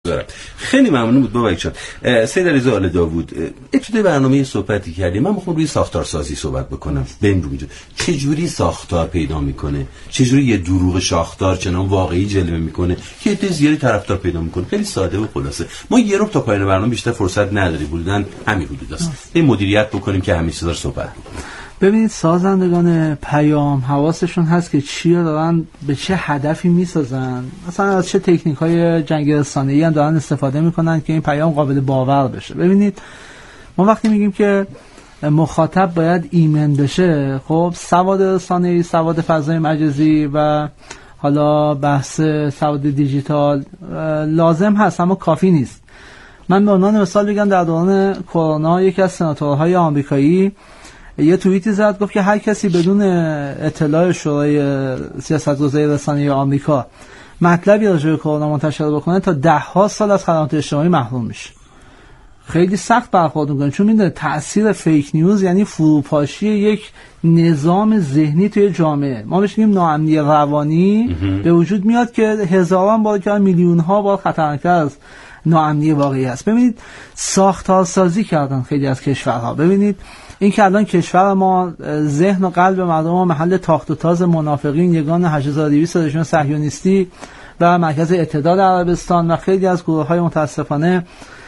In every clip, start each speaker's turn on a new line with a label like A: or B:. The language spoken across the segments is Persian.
A: دارم. خیلی ممنون بود بابک جان. سید علیرضا آل داوود، ابتدای برنامه صحبتی کردیم، من میخوام روی ساختارسازی صحبت بکنم. بنروم اینجا چه جوری ساختار پیدا میکنه، چه جوری یه دروغ شاخدار چنان واقعی جلوه میکنه که عده زیادی طرفدار پیدا میکنه. خیلی ساده و خلاصه. ما یه رو تا پایان برنامه بیشتر فرصت نداریم، بودن همین حدود است. این مدیریت بکنیم که همیشه دار صحبت بکنیم.
B: ببینید سازندگان پیام حواسشون هست که چی دارن، به چه هدفی میسازن، مثلا از چه تکنیک‌های جنگ رسانه‌ای هم دارن استفاده میکنن که این پیام قابل باور بشه. ببینید ما وقتی میگیم که مخاطب باید ایمن بشه، خب سواد رسانه‌ای، سواد فضای مجازی و حالا بحث سواد دیجیتال لازم هست اما کافی نیست. من به عنوان مثال بگم در دوران کرونا یکی از سناتورهای آمریکایی یه توییتی زد، گفت که هر کسی بدون اطلاع شورای سیاست‌گذاری رسانه‌ای آمریکا مطلبی راجع به کرونا منتشر بکنه تا 10 سال از خدمات اجتماعی محروم میشه. خیلی سخت برخورد میکنه، چون میدونه تأثیر فیک نیوز یعنی فروپاشی یک نظام ذهنی توی جامعه. ما بهش میگیم ناامنی روانی به وجود میاد که هزاران بار که میلیون ها بار خطرناکتر از ناامنی واقعی است. ببینید ساختارسازی کردن خیلی از کشورها. ببینید این که الان کشور ما ذهن و قلب مردم ما محل تاخت و تاز منافقین، یگان 8200 رژیم صهیونیستی و مرکز اعتدال عربستان و خیلی از گروه‌های متاسفانه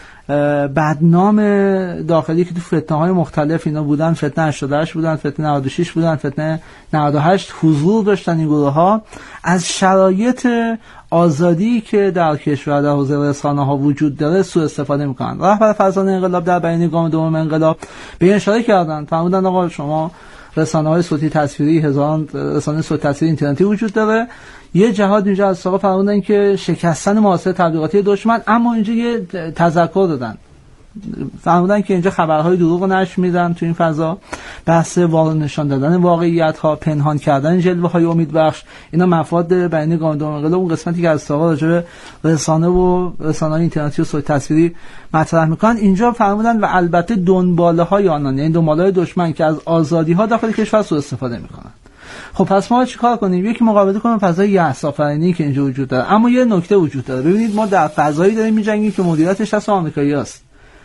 B: بدنام داخلی که تو فتنه‌های مختلف اینا بودن، فتنه 88 بودن، فتنه 96 بودن، فتنه 98 حضور داشتن این گروه‌ها، از شرایط آزادی که در کشور در حوزه رسانه‌ها وجود داره سوء استفاده می‌کنن. رهبر فرزان انقلاب در بیانیه گام دوم انقلاب به این اشاره کردن، فرمودن آقا شما رسانه‌های صوتی تصویری، هزاران رسانه صوتی تصویری اینترنتی وجود داره. یه جهاد اینجا از ساقا فرمودن که شکستن مؤسسه تبلیغاتی دشمن، اما اینجا یه تذکر دادن، فرمودن که اینجا خبرهای دروغ نشر میدن تو این فضا، بحث نشان دادن واقعیت‌ها، پنهان کردن جلوه‌های امیدبخش، اینا مفاد بیانیه گام دوم انقلاب اون قسمتی که از ساقا راجع به رسانه و رسانه‌های اینترنتی و صوتی تصویری مطرح میکنن اینجا فرمودن و البته دنباله‌های آنان، یعنی دنباله‌های دشمن که از آزادی‌ها داخل کشور سوء استفاده میکنن. خب پس ما چیکار کنیم؟ یکی مقابله کنیم فضای یأس‌آفرینی که اینجا وجود داره. اما یه نکته وجود داره، ببینید ما در فضایی داریم می‌جنگیم که مدیریتش دست آمریکایی‌هاست.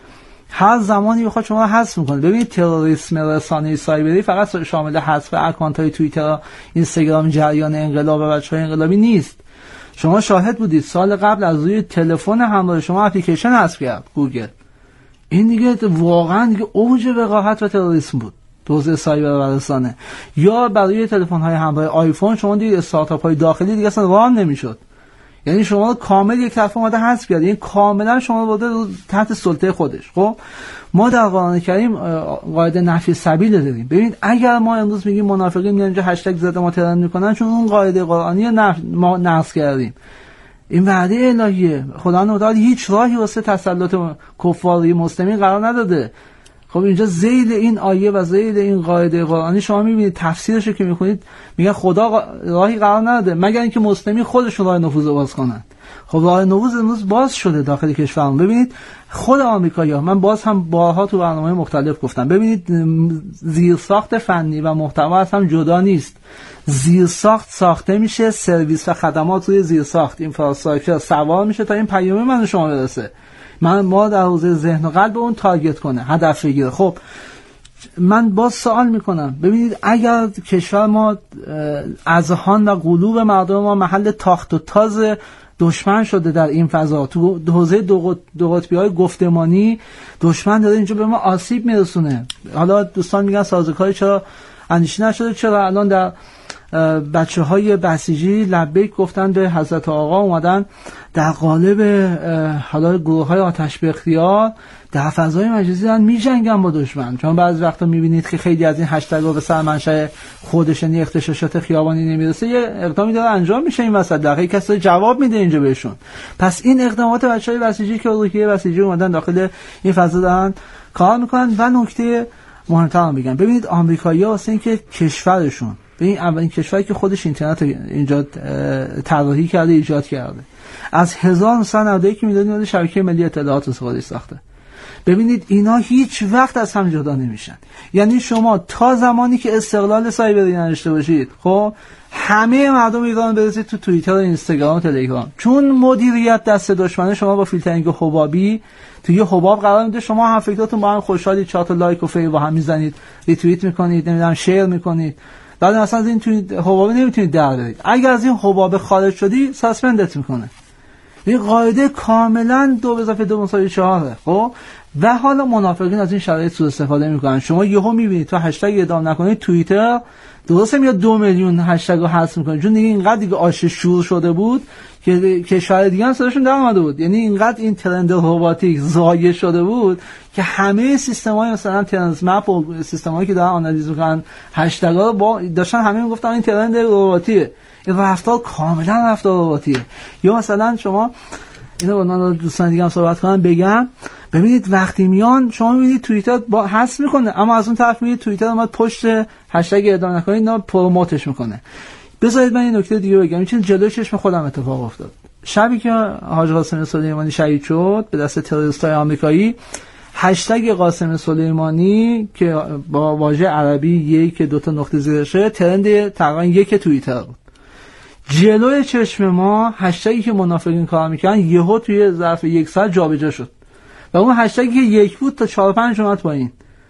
B: هر زمانی بخواد شما رو حذف می‌کنه. ببینید تروریسم رسانه‌ای سایبری فقط شامل حذف اکانت‌های توییتر، اینستاگرام، جریان انقلاب و بچه‌های انقلابی نیست. شما شاهد بودید سال قبل از روی تلفن همراه شما اپلیکیشن حذف کرد گوگل. این دیگه واقعا دیگه اوج وقاحت و تروریسم بود. توزیع سایبر و رسانه. یا برای تلفن‌های همراه آیفون شما دیگه استارتاپ‌های داخلی دیگه اصلا راه نمی‌شد. یعنی شما کامل یک طرف اومده حذف کرد، یعنی کاملا شما برده تحت سلطه خودش. خب ما در قرآن کریم قاعده نفی سبیل داریم. ببینید اگر ما امروز میگیم منافقین میان اینجا هشتگ زده ما ترند میکنن، چون اون قاعده قرآنی ما نقض کردیم. این وعده الهیه. خدا متعال هیچ راهی واسه تسلط کفار مسلمین قرار نداده. خب اینجا ذیل این آیه و ذیل این قاعده قرآنی شما میبینید تفسیرش رو که میخونید میگه خدا راهی قرار نداده مگر اینکه مسلمین خودشون راه نفوذ باز کنن. خب راه نفوذ امروز باز شده داخل کشورمون. ببینید خود آمریکایی‌ها، من باز هم بارها تو برنامه‌های مختلف گفتم، ببینید زیرساخت فنی و محتوا از هم جدا نیست. زیرساخت ساخته میشه، سرویس و خدمات روی زیرساخت اینفراستراکچر سوار میشه تا این پیام من شما برسه. ما در حوزه ذهن و قلب اون تارگت کنه، هدف بگیره. خب من باز سوال میکنم، ببینید اگر کشور ما اذهان و قلوب مردم ما محل تاخت و تاز دشمن شده در این فضا، تو حوزه دو قطبی‌های گفتمانی دشمن داره اینجا به ما آسیب میرسونه. حالا دوستان میگن سازوکاری چرا اندیشه نشده، چرا الان در بچه‌های بسیجی لبیک گفتن به حضرت آقا، اومدن در قالب حالا گروه‌های آتش به اختیار در فضای مجازی دارن میجنگن با دشمن. چون بعضی وقتا میبینید که خیلی از این هشتگ‌ها به سر منشأ خودش، یعنی اغتشاشات خیابانی نمیرسه، یه اقدامی داره انجام میشه این وسط، دقیقاً کسی جواب میده اینجا بهشون. پس این اقدامات بچه‌های بسیجی که روحیه بسیجی اومدن داخل این فضا دارن کار میکنن. و نکته مهم‌تر میگم، ببینید آمریکایی‌ها واسه اینکه کشورشون، ببین اولین کشوری که خودش اینترنت اینجا طراحی کرده، ایجاد کرده، از 1991 میلیون شبکه ملی اطلاعات استفاده ساخته. ببینید اینا هیچ وقت از هم جدا نمیشن. یعنی شما تا زمانی که استقلال سایبری نداشته باشید، خب همه مردم ایران برسید تو توییتر و اینستاگرام و تلگرام، چون مدیریت دست دشمنه شما با فیلترینگ حبابی توی حباب قرار میده، شما هم فکراتون با هم خوشحالید، 4 تا لایک و فیل با هم میزنید، ریتوییت میکنید، نمیدونم شیر میکنید، بعد اصلا از این توی حباب نمیتونید در برید. اگر از این حباب خارج شدی ساسپندت میکنه. این قاعده کاملا 2+2=4. خب و حالا منافقین از این شرایط سوء استفاده میکنن. شما یهو میبینید تو هشتگ اعدام نکنید توییتر درسته میاد 2 میلیون هشتگ رو حذف میکنه، چون دیگه اینقدر دیگه آش شور شده بود که شاید دیگه هم صداشون در اومده بود. یعنی اینقدر این ترند رباتیک زایه شده بود که همه سیستم‌های مثلا ترنز مپ و سیستم‌هایی که دارن آنالیز میکنن هشتگ‌ها رو داشتن همه میگفتن این ترند رباتیه، این رفتار کاملا رفتار رباتیه. یا مثلا شما اینو با من دوستان دیگه هم صحبت کنم بگم، ببینید وقتی میان شما میبینید توییتر با حذف میکنه، اما از اون طرف میبینید توییتر اومد پشت هشتگ اعدام نکنید اینا پروموتش میکنه. بذارید من این نکته دیگه بگم، این چیز جلوی چشم خودم اتفاق افتاد. شبی که حاج قاسم سلیمانی شهید شد به دست تروریستای آمریکایی، هشتگ قاسم سلیمانی که با واژه عربی 1 2 تا نقطه زیرشه ترند تقریبا 1 توییتر بود. جلوی چشم ما هشتگی که منافقین کار میکنن یهو توی ظرف 1 ساعت جابجا شد و اون هشتگی که 1 بود تا 4 5 اومد پایین.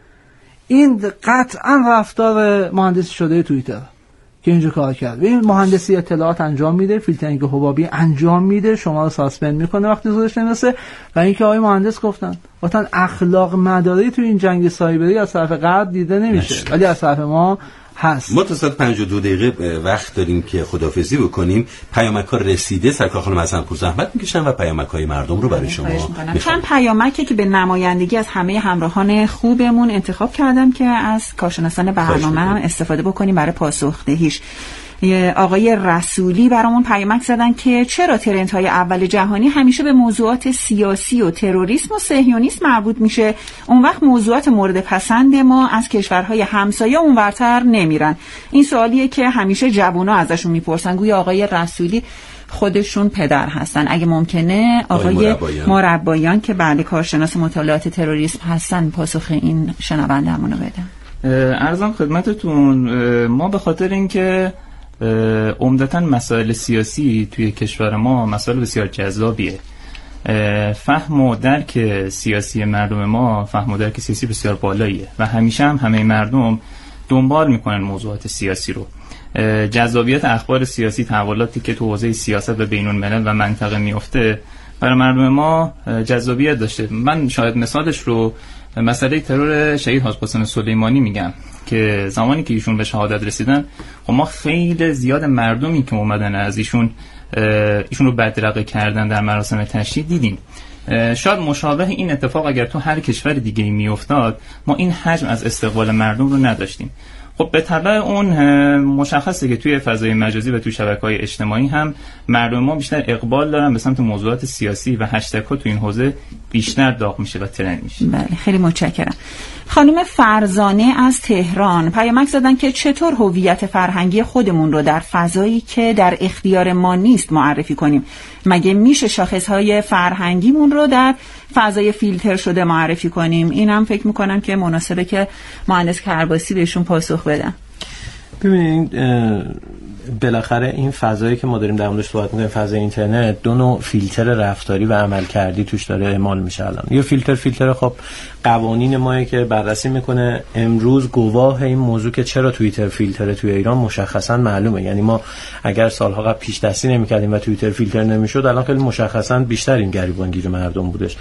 B: این قطعا رفتار مهندسی شده توییتر که اینجا کار کرد. این مهندسی اطلاعات انجام میده، فیلترینگ حبابی انجام میده، شما رو ساسپند میکنه وقتی زورش نمیرسه. و اینکه آقای مهندس گفتن اخلاق مداری تو این جنگ سایبری از طرف غرب دیده نمیشه، ولی از طرف ما هست.
A: ما تا ساعت 52 دقیقه وقت داریم که خداحافظی بکنیم. پیامک‌ها رسیده، سرکار خانم حسن‌پور زحمت میکشن و پیامک‌های مردم رو برای شما
C: چند پیامکی که به نمایندگی از همه همراهان خوبمون انتخاب کردم که از کارشناسان برنامه هم استفاده بکنیم برای پاسخدهیش. آقای رسولی برامون پیامک زدن که چرا ترندهای اول جهانی همیشه به موضوعات سیاسی و تروریسم و صهیونیسم مربوط میشه، اون وقت موضوعات مورد پسند ما از کشورهای همسایه اونورتر نمیرن. این سوالیه که همیشه جوونا ازشون میپرسن، گویا آقای رسولی خودشون پدر هستن. اگه ممکنه آقای مربایان که بله کارشناس مطالعات تروریسم هستن پاسخ این شنونده‌مون رو بدن.
D: عرضم خدمتتون، ما به خاطر اینکه عمدتاً مسائل سیاسی توی کشور ما مسائل بسیار جذابیه، فهم و درک سیاسی مردم ما فهم و درک سیاسی بسیار بالاییه و همیشه هم همه مردم دنبال میکنن موضوعات سیاسی رو. جذابیت اخبار سیاسی، تحولاتی که تو حوزه سیاست و بین الملل و منطقه میفته برای مردم ما جذابیت داشته. من شاید مثالش رو مسئله ترور شهید حاج قاسم سلیمانی میگم که زمانی که ایشون به شهادت رسیدن خب ما خیلی زیاد مردمی که اومدن از ایشون رو بدرقه کردن در مراسم تشییع دیدیم. شاید مشابه این اتفاق اگر تو هر کشور دیگه‌ای میافتاد ما این حجم از استقبال مردم رو نداشتیم. خب به تبع اون مشخصه که توی فضای مجازی و توی شبکه‌های اجتماعی هم مردم ما بیشتر اقبال دارن به سمت موضوعات سیاسی و هشتگ‌ها تو این حوزه بیشتر داغ میشه و ترند میشه.
C: بله خیلی متشکرم. خانم فرزانه از تهران پیامک زدن که چطور هویت فرهنگی خودمون رو در فضایی که در اختیار ما نیست معرفی کنیم؟ مگه میشه شاخص‌های فرهنگیمون رو در فضای فیلتر شده معرفی کنیم؟ اینم فکر میکنم که مناسبه که مهندس کرباسی بهشون پاسخ بدن.
E: ببینید بالاخره این فضایی که ما داریم در موردش صحبت می‌کنیم، فضای اینترنت، دو نوع فیلتر رفتاری و عملکردی توش داره اعمال میشه. الان یه فیلتر خب قوانین مایی که بررسی میکنه. امروز گواه این موضوع که چرا توییتر فیلتر توی ایران مشخصا معلومه. یعنی ما اگر سالها قبل پیش دستی نمی‌کردیم و توییتر فیلتر نمی‌شد، الان خیلی مشخصا بیشتر این گریبانگیر مردم بودش.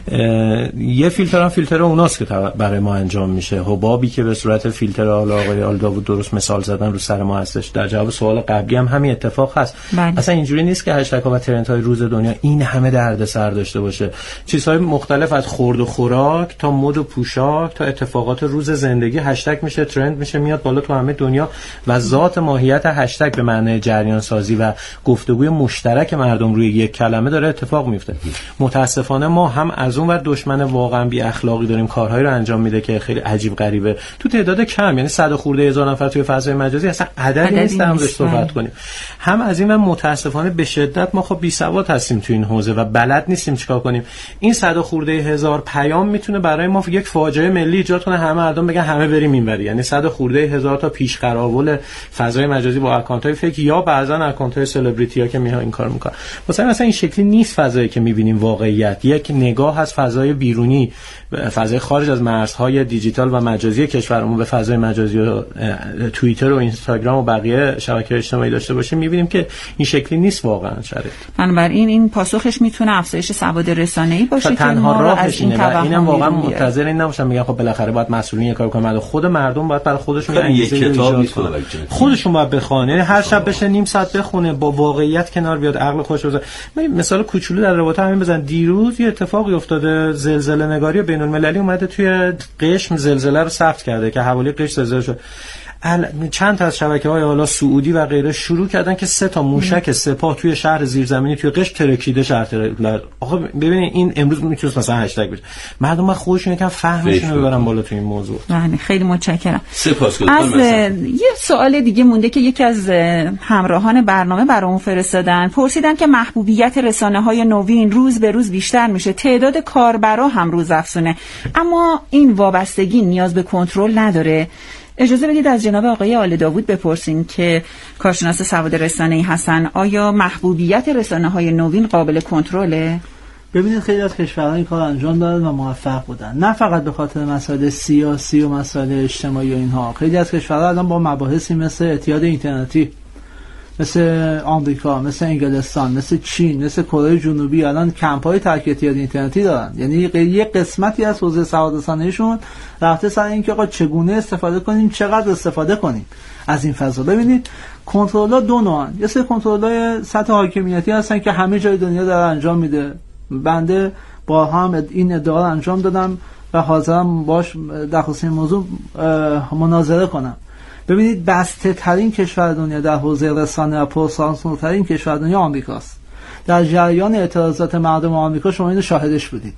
E: یه فیلتر اوناست که برای ما انجام میشه. حبابی که به صورت فیلتر آقای آلداوود درست مثال زدن رو سر ما هستش. در جواب سوال قبلی هم همین اتفاق هست. اصلا اینجوری نیست که هشتگ‌ها و ترندهای روز دنیا این همه دردسر داشته باشه. چیزهای مختلف از خورد و خوراک تا مد و پوشاک تا اتفاقات روز زندگی هشتگ میشه، ترند میشه، میاد بالا تو همه دنیا و ذات ماهیت هشتگ به معنی جریان سازی و گفتگوی مشترک مردم روی یک کلمه داره اتفاق میفته. متاسفانه ما هم از اون ور دشمن واقعا بی اخلاقی داریم کارهایی رو انجام میده که خیلی عجیب غریبه تو تعداد کم، یعنی 100 خورده هزار نفر توی فضای مجازی اصلا عددی نیست. صحبت کنیم. هم از این متاسفانه به شدت ما خب بی سواد هستیم تو این حوزه و بلد نیستیم چیکار کنیم. این 100 خورده هزار پیام میتونه برای ما یک فاجعه ملی ایجاد کنه، همه مردم بگن همه بریم اینوری. یعنی 100 خورده هزار تا پیش قراول فضای مجازی با اکانت‌های فیک یا بعضا اکانت‌های سلبریتی‌ها که میان این کار میکنن. مثلا این شکلی نیست فضایی که میبینیم واقعیت. یک نگاه از فضای بیرونی، فضای خارج از مرزهای دیجیتال و مجازی کشورمون به فضای مجازی و توییتر و اینستاگرام و بقیه شبکه‌های اجتماعی داشته باشیم، می‌بینیم که این شکلی نیست واقعا شرایط.
C: بنابراین این پاسخش میتونه افزایش سواد رسانه‌ای باشه که
E: تنها راهش
C: این
E: اینه. اینم واقعا منتظر این نباشم میگن خب بالاخره باید مسئولین یه کار کنن. خود مردم باید برای خودشون
A: انگیزه ایجاد کنن،
E: خودشون باید بخونن. یعنی هر شب بشه نیم ساعت بخونه، با واقعیت کنار بیاد، عقل خودش بزنه. مثال کوچولو در رابطه همین بزن. دیروز یه اتفاقی افتاده، زلزله نگاری بین‌المللی اومده توی قشم زلزله رو ثبت کرده که حوالی قشم زلزله شد. چند تا از شبکه‌های حالا سعودی و غیره شروع کردن که 3 تا موشک سپاه توی شهر زیرزمینی توی قشم ترکیده شهر. آقا ببینید این امروز میتونه مثلا هشتگ بشه. مردم من خودشون یکم فهمشون رو ببرن بالا تو این موضوع.
C: بله خیلی متشکرم.
A: سپاسگزارم.
C: یه سوال دیگه مونده که یکی از همراهان برنامه برامون فرستادن، پرسیدن که محبوبیت رسانه‌های نوین روز به روز بیشتر میشه، تعداد کاربرا هم روز افزونه، اما این وابستگی نیاز به کنترل نداره. اجازه بدید از جناب آقای آل داوود بپرسیم که کارشناس سواد رسانه‌ای هستن، آیا محبوبیت رسانه‌های نوین قابل کنترله؟
B: ببینید خیلی از کشورها این کار انجام دادن و موفق بودن، نه فقط به خاطر مسائل سیاسی و مسائل اجتماعی و اینها. خیلی از کشورها الان با مباحثی مثل اعتیاد اینترنتی، مثل آمریکا، مثل انگلستان، مثل چین، مثل کره جنوبی الان کمپ‌های ترک اعتیاد اینترنتی دارن. یعنی یک قسمتی از حوزه سواد رسانه‌ایشون رفته سر اینکه آقا چگونه استفاده کنیم، چقدر استفاده کنیم از این فضا. ببینید کنترل‌ها دو نوعن. یه سری کنترل‌های سطح حاکمیتی هستن که همه جای دنیا داره انجام میده. بنده با هم این ادعا رو انجام دادم و حاضرم باش در خصوص این موضوع مناظره کنم. ببینید بسته ترین کشور دنیا در حوزه رسانه و پرسانسورترین کشور دنیا آمریکاست. در جریان اعتراضات مردم آمریکا شما اینو شاهدش بودید.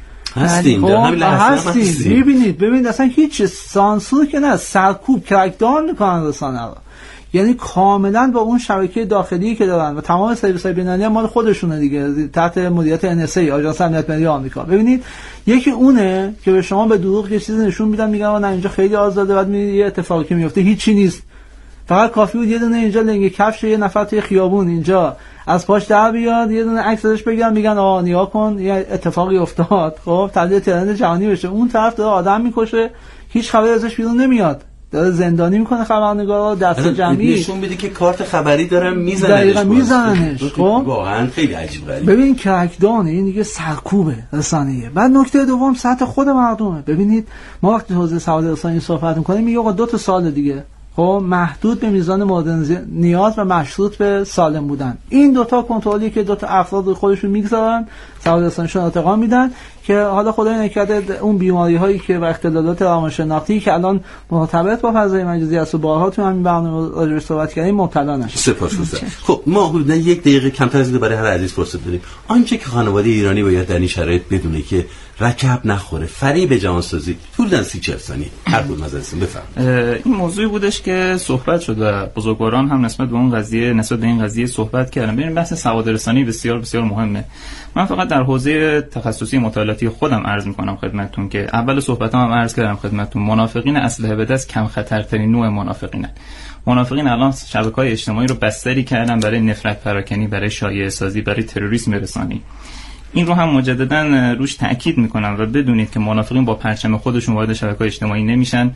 A: هستیم در همین لحظه
B: هستیم. ببینید اصلا هیچ سانسور که نه، سرکوب کرکدان میکنن رسانه رو. یعنی کاملا با اون شبکه داخلی که دارن و تمام سرویس‌های بین‌المللی مال خودشونه دیگه، تحت مدیریت NSA آژانس امنیت ملی آمریکا. ببینید یکی اونه که به شما به دروغ یه چیزی نشون میدن، میگن نه اینجا خیلی آزاده، بعد میبینید یه اتفاقی که میفته هیچی نیست. فقط کافی بود یه دونه اینجا لنگ کفش یه نفر توی خیابون اینجا از پاش در بیاد، یه دونه عکس ازش بگیرن، میگن آقا نگاه کن یه اتفاقی افتاد، خب تبدیل ترند جهانی بشه. اون طرف داره آدم میکشه، هیچ خبری ازش بیرون نمیاد، داره زندانی میکنه خبرنگارا، دست جمعی
A: نشون میده که کارت خبری دارن میزننش.
B: دقیقاً میزننش. خب
A: واقعا خیلی عجیب غریبه.
B: ببین کرکدان این دیگه سرکوبه رسانه‌ای. بعد نکته دوم سطح خود مردمه. ببینید ما وقتی حوزه سواد رسانه‌ای صحبت می‌کنیم میگه آقا 2 تا سال دیگه، خب محدود به میزان مورد نیاز و مشروط به سالم بودن. این 2 تا کنترلی که 2 تا افراد خودشون میگذارن، سواد رسانه‌شون ارتقا میدن که حالا خدای نکرده اون بیماری‌هایی که و اختلالات روانشناختی که الان مرتبط با فضای مجازی است و بارها تو همین برنامه راجعش صحبت کردیم مبتلا نشه.
A: سپاسگزارم. خب ما حدوداً 1 دقیقه کمتر از برای هر عزیز فرصت داریم. آنچه که خانواده ایرانی باید در این شرایط بدونه که رکب نخوره، فریب جهانسازی، حدوداً 30-40 ثانیه هر کدوم از ازتون بفرمایید.
D: این موضوعی بودش که صحبت شد و بزرگواران هم نسبت به این قضیه صحبت کردن. ببین بحث سواد رسانه‌ای بسیار بسیار مهمه. من فقط در حوزه تخصصی مطالعاتی خودم عرض می‌کنم خدمتتون که اول صحبتام هم عرض کردم خدمتتون، منافقین اسلحه به دست کم خطرترین نوع منافقینن. منافقین الان شبکه‌های اجتماعی رو بستری کردن برای نفرت پراکنی، برای شایعه سازی، برای تروریسم رسانی. این رو هم مجددا روش تاکید میکنم و بدونید که منافقین با پرچم خودشون وارد شبکه‌های اجتماعی نمیشن.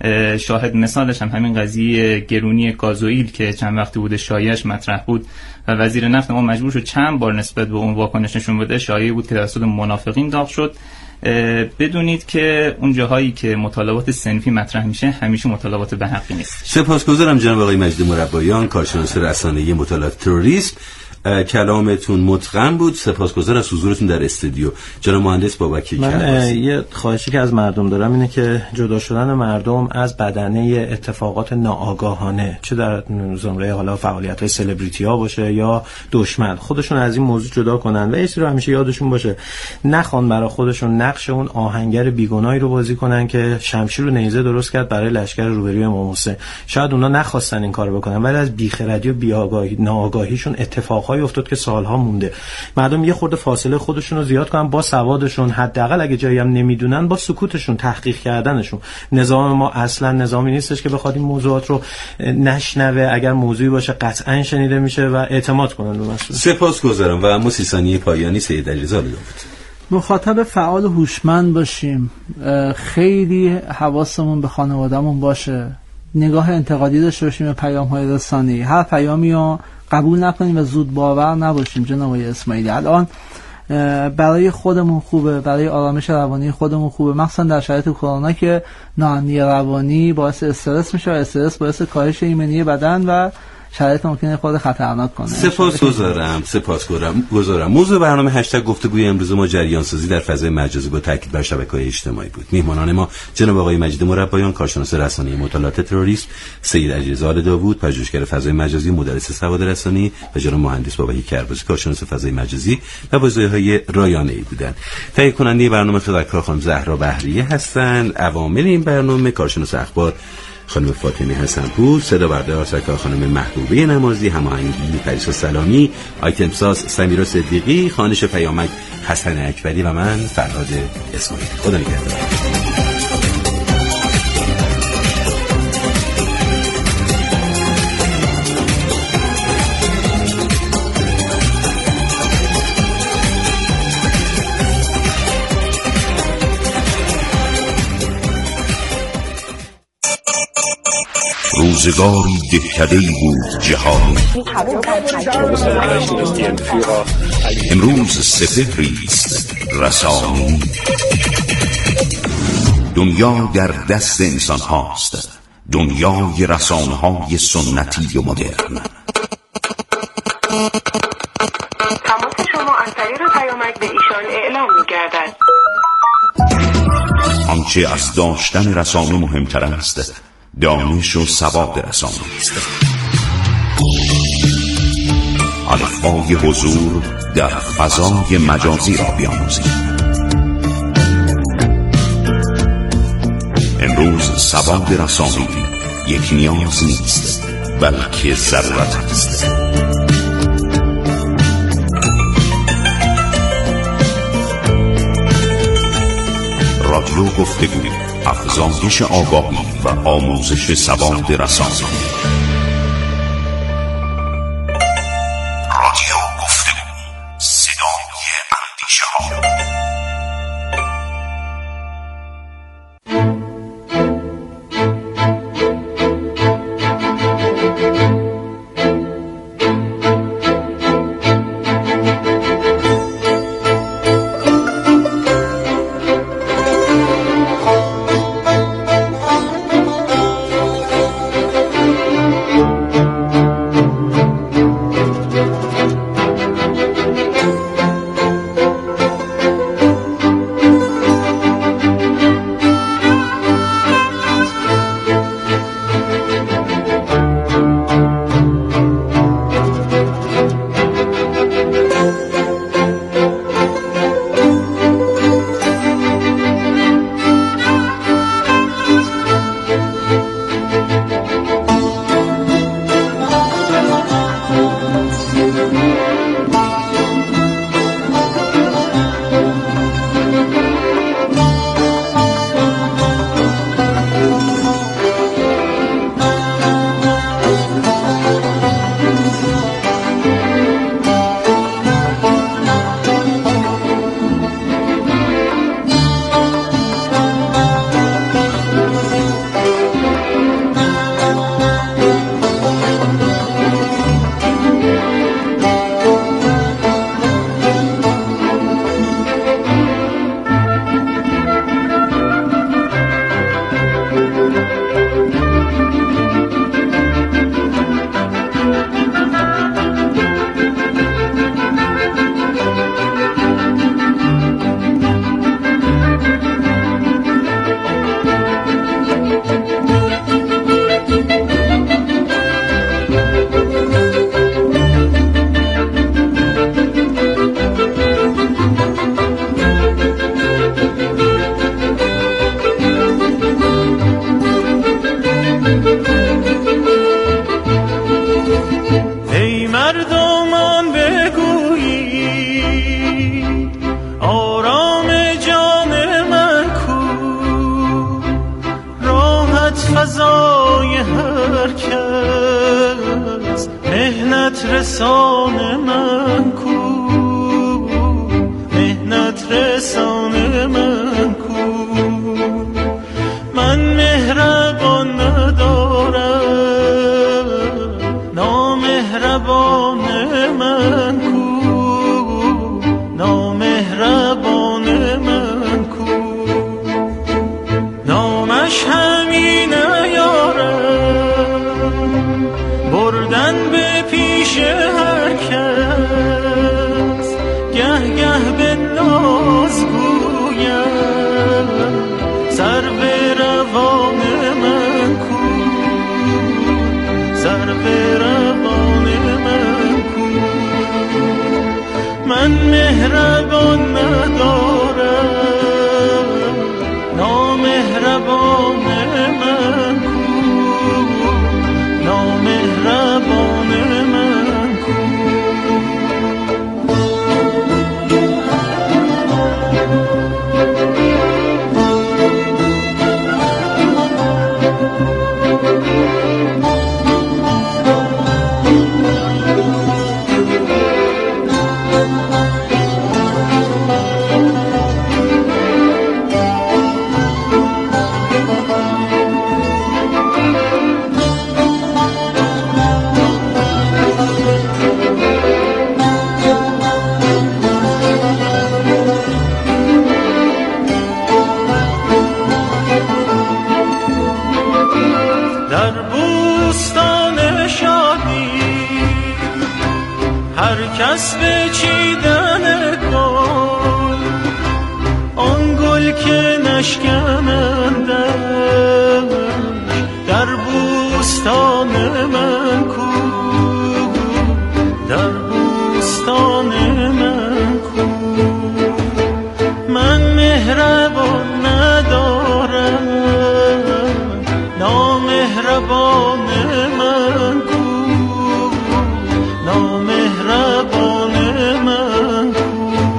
D: شاهد مثالش هم همین قضیه گرونی گازوئیل که چند وقتی بوده شایعش مطرح بود و وزیر نفت ما مجبور شد چند بار نسبت به اون واکنش نشون بده. شایعه بود که توسط منافقین داغ شد. بدونید که اون جاهایی که مطالبات صنفی مطرح میشه همیشه مطالبات به حقی نیست.
A: سپاسگزارم جناب آقای مجدی مربیان، کارشناس رسانه‌ای مطالعات تروریسم. کلامتون متقن بود. سپاسگزار از حضورتون در استودیو جناب مهندس بابک
E: من یه خواهشی که از مردم دارم اینه که جدا شدن مردم از بدنه اتفاقات ناآگاهانه، چه در زمره حالا فعالیت‌های سلبریتی‌ها باشه یا دشمن، خودشون از این موضوع جدا کنن و یه چیزی رو همیشه یادشون باشه، نخوان برای خودشون نقش اون آهنگر بیگناهی رو بازی کنن که شمشیر و نیزه درست کرد برای لشکر روبروی امام حسین. شاید اونا نخواستن این کارو بکنن، ولی از بیخردی و بی‌آگاهی ناآگاهیشون اتفاقایی افتاد که سالها مونده. مردم یه خورده فاصله خودشون رو زیاد کنن با سوادشون، حداقل اگه جایی هم نمیدونن با سکوتشون، تحقیق کردنشون. نظام ما اصلا نظامی نیستش که بخواد این موضوعات رو نشنوه، اگر موضوعی باشه قطعا شنیده میشه و اعتماد کنن به مسئول.
A: سپاسگزارم. و 30 ثانیه پایانی سید علیرضا داوود.
B: مخاطب فعال و هوشمند باشیم، خیلی حواسمون به خانوادهمون باشه، نگاه انتقادی داشته باشیم به پیام‌های رسانه‌ای، هر پیامی رو قبول نکنیم و زود باور نباشیم. جناب اسماعیلی، الان برای خودمون خوبه، برای آرامش روانی خودمون خوبه، مخصوصا در شرایط کرونا که ناامنی روانی باعث استرس میشه و استرس باعث کاهش ایمنی بدن و شرایط ممکنه خود خطرناک کنه.
A: سپاسگزارم. موضوع برنامه هشتگ گفتگوی امروز ما جریان سازی در فضای مجازی با تاکید بر شبکه‌های اجتماعی بود. میهمانان ما جناب آقای مجید مربیان، کارشناس رسانه‌ای مطالعات تروریسم، سید علیرضا داوود، پژوهشگر فضای مجازی، مدرس سواد رسانه‌ای، و جناب مهندس بابک کرباسی، کارشناس فضای مجازی و وظایف‌های رایانه‌ای بودند. تهیه کننده برنامه خدمتکار خانم زهرا بهریه هستند. عوامل این برنامه کارشناس اخبار خانم فاطمه حسن‌پور، صدا بردار سرکار خانم محبوبه نمازی، هماهنگی پریسا سلامی، آیتم ساز سمیرا صدیقی، خوانش پیامک حسن اکبری و من فرهاد اسماعیلی. خدا نگهدار.
F: روزگاری دهکده‌ای بود جهان، امروز سپهری است رسانی. دنیا در دست انسان هاست، دنیای رسانه های سنتی و مدرن.
G: تماس شما از طریق پیامک به ایشان اعلام می‌گردد.
F: آنچه از داشتن رسانه مهمتر است، دانش و سواد رسانه است. الفبای حضور در فضای مجازی را بیاموزید. امروز سواد رسانه‌ای یک نیاز نیست، بلکه ضرورت است. رادیو گفتگو، افزایش آگاهی و آموزش سواد رسانه. رادیو گفتگو، صدای اندیشه ها.
H: رسان من کو، مهنت رسان من کو. من مهربان ندارم، نامهربان من کو، نامهربان من کو. نامش همین یارم، بردن به پیش هر کس، گه گه به ناز گویم سر به روان من کو، سر به روان من کو. من مهربان ندارم، نامهربان من کو، نامهربان من کو. در بوستان شادی هر کس به چیدن گل، آن گل که نشکنندش در بوستان من کو، در بوستان من کو. من مهربان ندارم، نامهربان من کو، نامهربان من کو.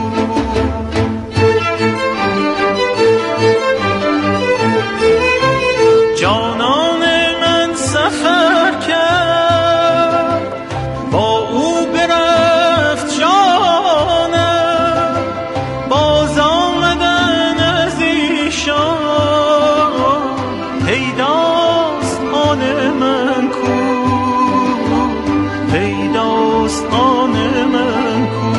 H: جانان من سفر کرد، با او برفت جانم، باز آمدن از ایشان پیداست آن من کو، پیداست آن من کو.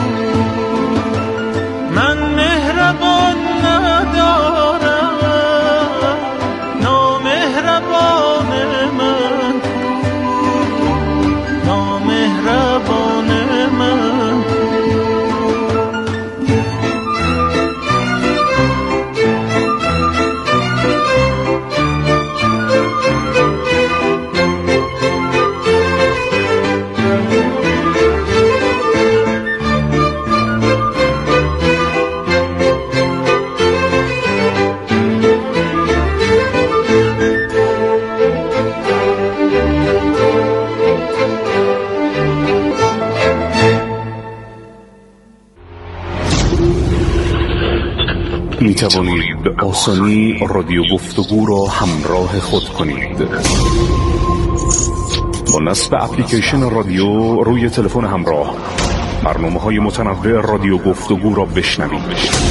H: من مهربان ندارم، نامهربان من کو، نامهربان من کو.
F: می توانید به آسانی رادیو گفتگو را همراه خود کنید. با نصب اپلیکیشن رادیو روی تلفن همراه برنامه‌های متنوع رادیو گفتگو را بشنوید.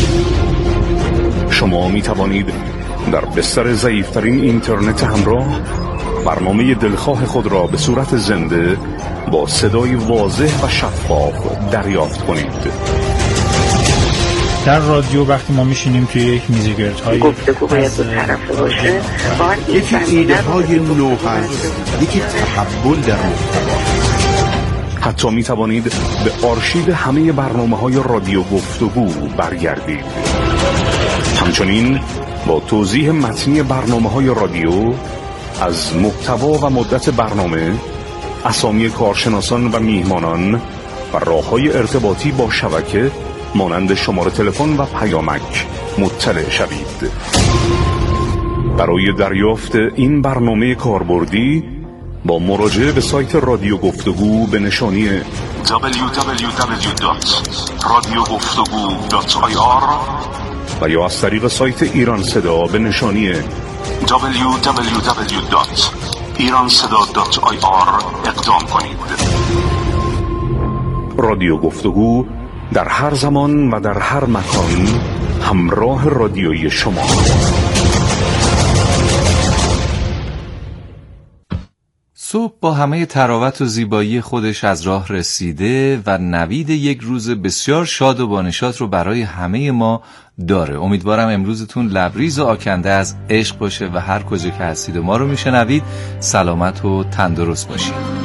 F: شما می توانید در بستر ضعیف‌ترین اینترنت همراه برنامه دلخواه خود را به صورت زنده با صدای واضح و شفاف دریافت کنید.
I: در رادیو وقتی ما میشینیم توی یک میزگردهای
J: گفتگو باید دو طرفه باشه،
K: یکی ایده های نو هست، یکی تقبل در محتوا.
F: حتی می توانید به آرشیو همه برنامه‌های رادیو گفتگو برگردید. همچنین با توضیح متنی برنامه‌های رادیو از محتوا و مدت برنامه، اسامی کارشناسان و میهمانان و راه‌های ارتباطی با شبکه مانند شماره تلفن و پیامک مطلع شوید. برای دریافت این برنامه کاربردی با مراجعه به سایت رادیو گفتگو به نشانی www.radioguftagou.ir و یا از طریق سایت ایران صدا به نشانی www.iranseda.ir اقدام کنید. رادیو گفتگو در هر زمان و در هر مکان همراه رادیوی شما.
L: صبح با همه تراوت و زیبایی خودش از راه رسیده و نوید یک روز بسیار شاد و بانشاط رو برای همه ما داره. امیدوارم امروزتون لبریز و آکنده از عشق باشه و هر کجا که هستید و ما رو میشنوید سلامت و تندرست باشید.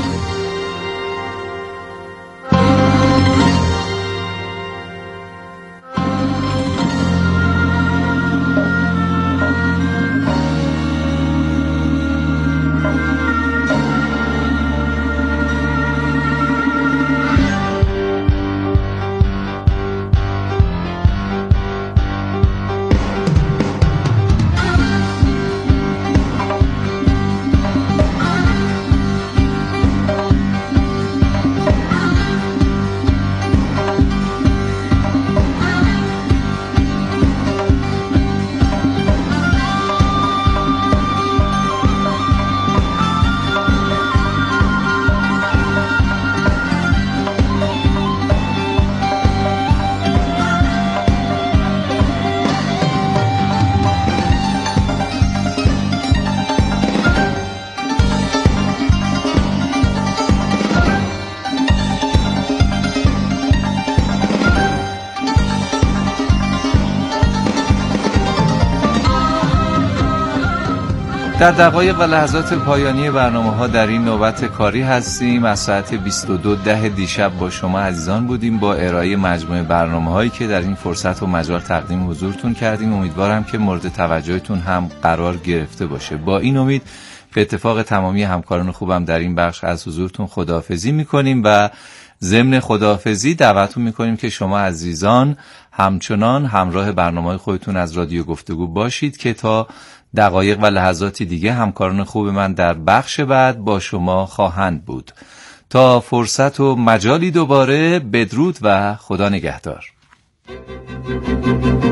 L: در دقایق و لحظات پایانی برنامه‌ها در این نوبت کاری هستیم. از ساعت 22:10 دیشب با شما عزیزان بودیم با ارائه مجموعه برنامه‌هایی که در این فرصت و مجال تقدیم حضورتون کردیم. امیدوارم که مورد توجهتون هم قرار گرفته باشه. با این امید به اتفاق تمامی همکاران خوبم در این بخش از حضورتون خداحافظی می‌کنیم و ضمن خداحافظی دعوتتون می‌کنیم که شما عزیزان همچنان همراه برنامه‌های خودتون از رادیو گفتگو باشید که تا دقایق و لحظاتی دیگه همکاران خوب من در بخش بعد با شما خواهند بود. تا فرصت و مجالی دوباره، بدرود و خدا نگهدار.